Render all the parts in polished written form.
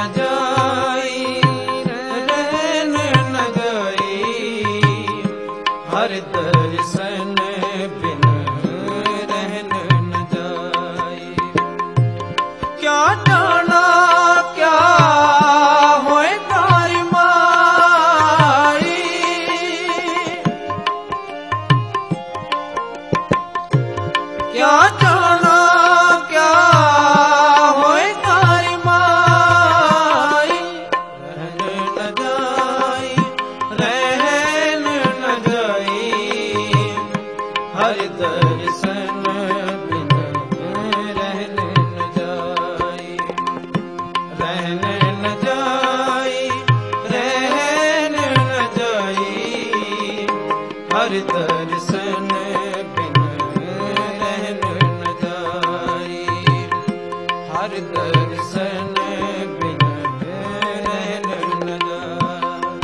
न जाई, रहन न जाई, हर दर्शन बिन रहन न जाई। क्या जाना क्या होए तारी माई, क्या जाना क्या होए तारी माई, रहन न जाई, रहन न जाई, हर दर्शन बिन रहन न जाई, रहन न जाई, रहन न जाई, हर दर्शन बिन रहन न जाई, हर दर्शन बिन रहन न जाई।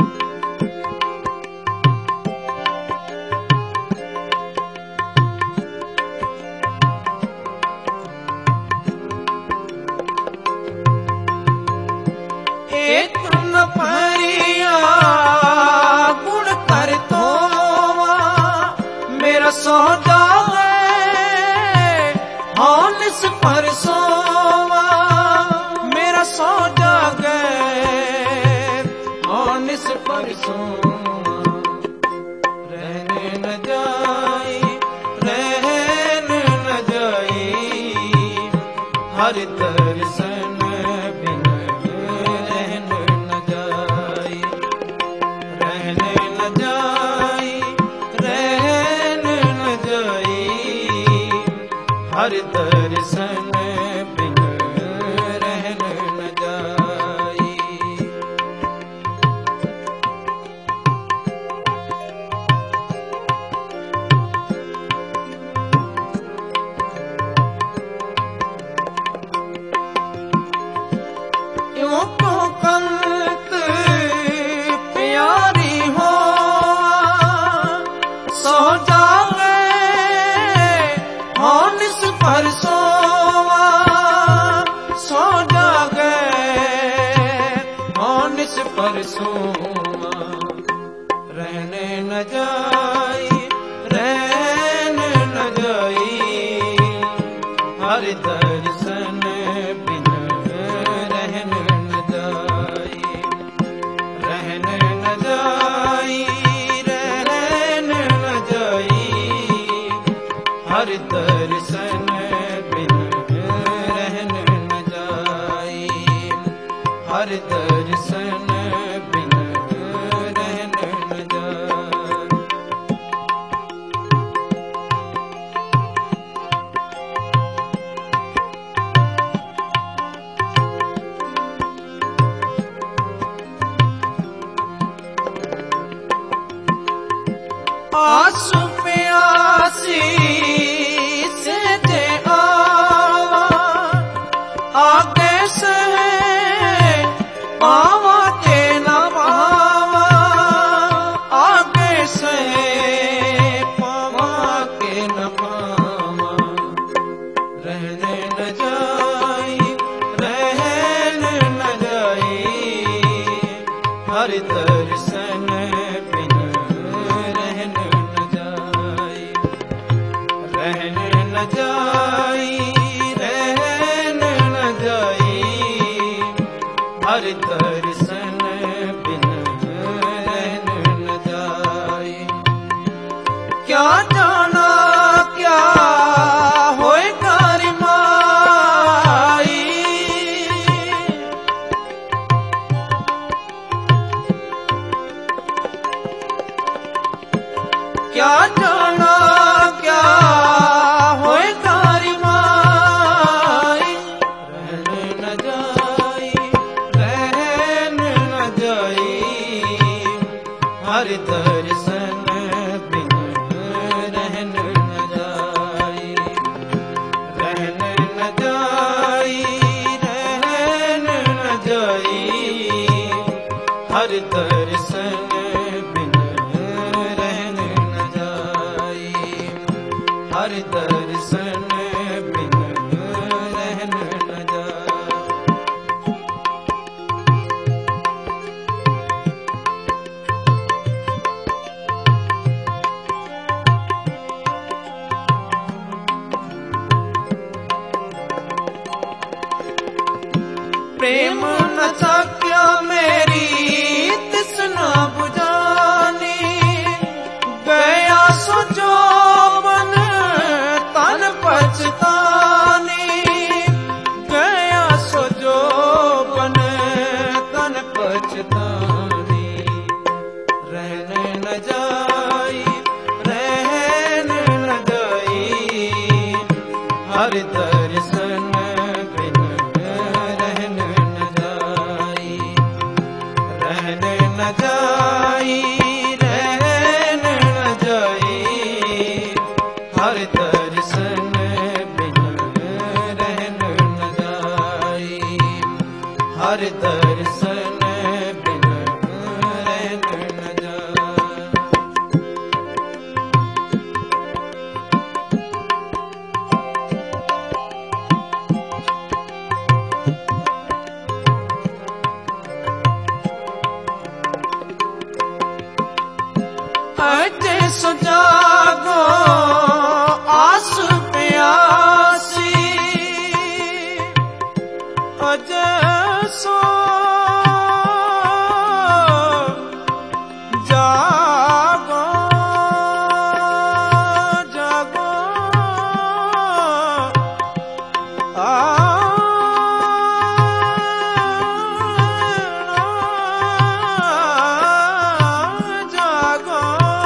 एक न परिया गुण कर तोवा, मेरा सो जावे हानिस पर सोवा, मेरा सो जागे हानिस पर सोवा, रहने न जाई, रहन न जाई, हर दर्शन बिन रहन न जाई, रहन न जाई, रहन न जाई, हर दर्शन बिन रहन न जाई। यूं तो कंत प्यारी हो, सो जावे हानिस पर सोवा, सो जागे हानिस पर सोवा, रहने न जाई, रहन न जाई, हर दर्शन बिन रहन न जाई, रहन न जाई, रहन न जाई, हर दर्शन बिन रहन न जाई, हर दर्शन बिन रहन न जाई। आस प्यासी से दे आवा, आगे से पावा के न पावा, आगे से पावा के न पावा, रहने न जाई, रहन न जाई, हर दर्शन बिन रहन न जाई, रहन न जाई, रहन न जाई, हर दर्शन बिन रहन न जाई। क्या जाना क्या होए तारी माई, क्या जाना क्या होए तारी माई, रहन न जाई, रहन न जाई, हर दर्शन बिन रहन न जाई, रहन न जाई, रहन न जाई, हर दर्शन बिन रहन न जाई, हर दर्शन बिन रहन न जाई। प्रेम न सक्या मेरी तृष्णा बुझानी, गया सो जोबन तन पछतानी, गया सो जोबन तन पछतानी। रहने न जाई, रहने न जाई, हर दर्शन बिन रहने न जाई, रहने न जाई, रहने न जाई, हर दर्शन बिन रहने न जाई, हर दर्शन बिन रहने न जाई। अजे सो जागो आस प्यासी, अजे सो जागो जागो जागो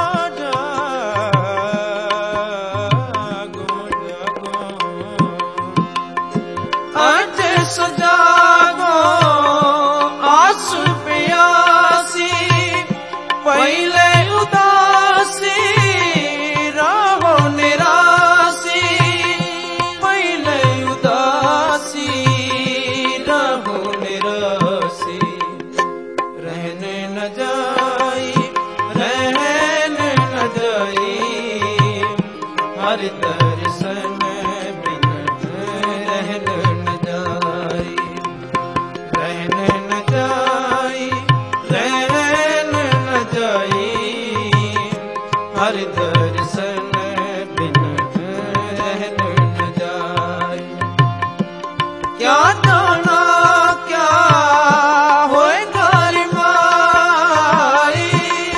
अजे सो जागो आस प्यासी, पहले उदासी रहो निरासी, पहले उदासी रहो निरासी। रहने न जाई, रहने न जाई, हर दर्शन बिन रहने न जाई, रहने न जाई, रहने न जाई, हर दर्शन बिन रहने न जाई। क्या जाना क्या होए घर माई,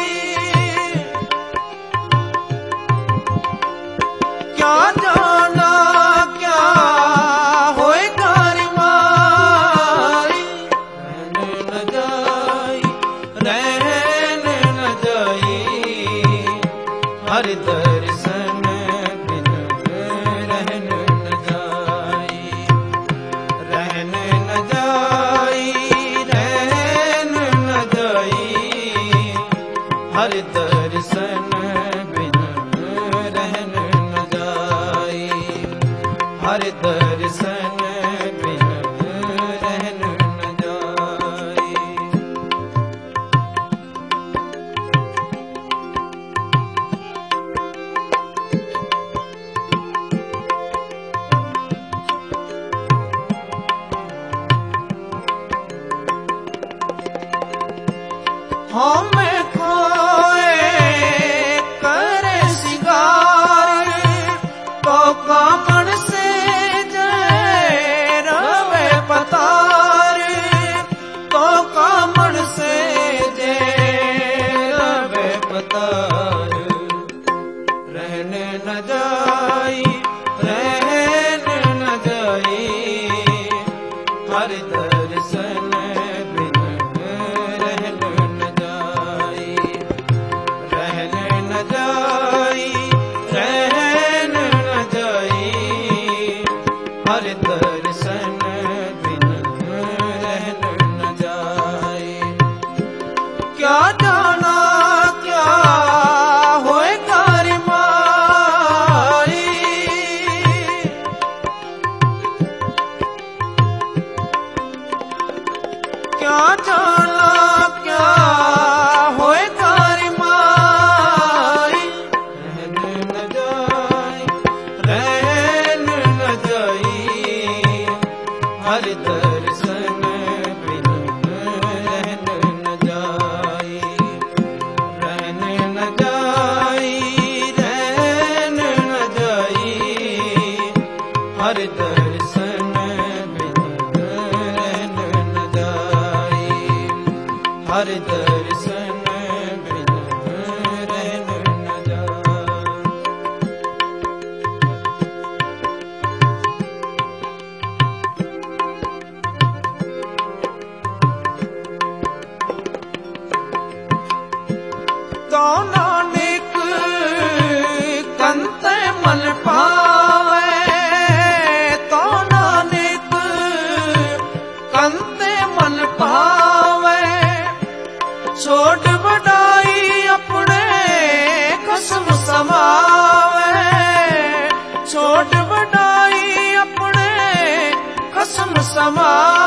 क्या जाना क्या होए घर माई। रहने न जाई, रहने न जाई, हर दर्शन बिन रहने न जाई, रहने न जाई, रहने न जाई, हर दर्शन बिन रहने न जाई, हर दर्शन बिन रहने न जाई। हमें खोए करे सिगार, तो कामण से जय रवे पतार, तो कामण से जय रवे पतार। रहने न जाई, रहने न जाई, हर दर्शन बिन रहने न जाई, रहने न जाई, रहने न जाई, हर दर्शन बिन रहने न जाई। क्या जाना क्या होए घर माई, क्या जाना क्या होए घर माई। रहने न जाई, रहने न जाई, हर दर्शन बिन रहने न जाई, रहने न जाई, रहने न जाई, हर दर्शन बिन रहने न हर दर्शन बिन रहन न जाए। तो नानक कंत मन पावे, तो नानक कंत मन पावे, छोड़ बढ़ाई अपने कसम समावे, छोड़ बढ़ाई अपने कसम समावे।